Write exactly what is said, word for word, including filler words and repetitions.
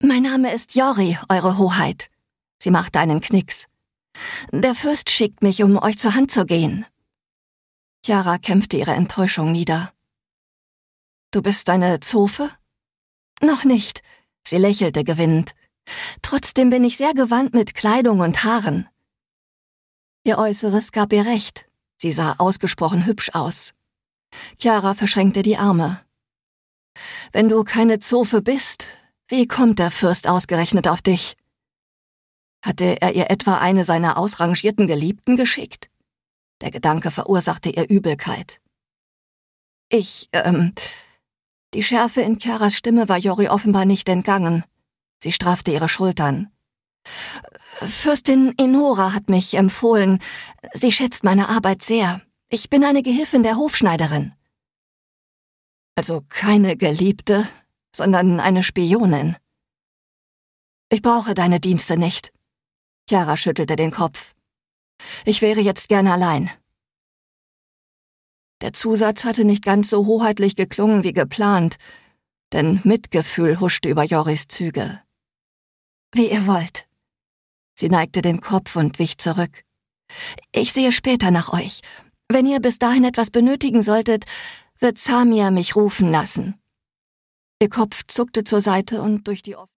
»Mein Name ist Jori, Eure Hoheit.« Sie machte einen Knicks. »Der Fürst schickt mich, um euch zur Hand zu gehen.« Chiara kämpfte ihre Enttäuschung nieder. »Du bist eine Zofe?« »Noch nicht«, sie lächelte gewinnend. »Trotzdem bin ich sehr gewandt mit Kleidung und Haaren.« Ihr Äußeres gab ihr recht. Sie sah ausgesprochen hübsch aus. Chiara verschränkte die Arme. »Wenn du keine Zofe bist, wie kommt der Fürst ausgerechnet auf dich? Hatte er ihr etwa eine seiner ausrangierten Geliebten geschickt?« Der Gedanke verursachte ihr Übelkeit. »Ich, ähm...« Die Schärfe in Chiaras Stimme war Jori offenbar nicht entgangen. Sie straffte ihre Schultern. »Fürstin Enora hat mich empfohlen. Sie schätzt meine Arbeit sehr. Ich bin eine Gehilfin der Hofschneiderin.« »Also keine Geliebte, sondern eine Spionin.« »Ich brauche deine Dienste nicht.« Chiara schüttelte den Kopf. »Ich wäre jetzt gern allein.« Der Zusatz hatte nicht ganz so hoheitlich geklungen wie geplant, denn Mitgefühl huschte über Joris Züge. »Wie ihr wollt.« Sie neigte den Kopf und wich zurück. »Ich sehe später nach euch. Wenn ihr bis dahin etwas benötigen solltet, wird Samir mich rufen lassen.« Ihr Kopf zuckte zur Seite und durch die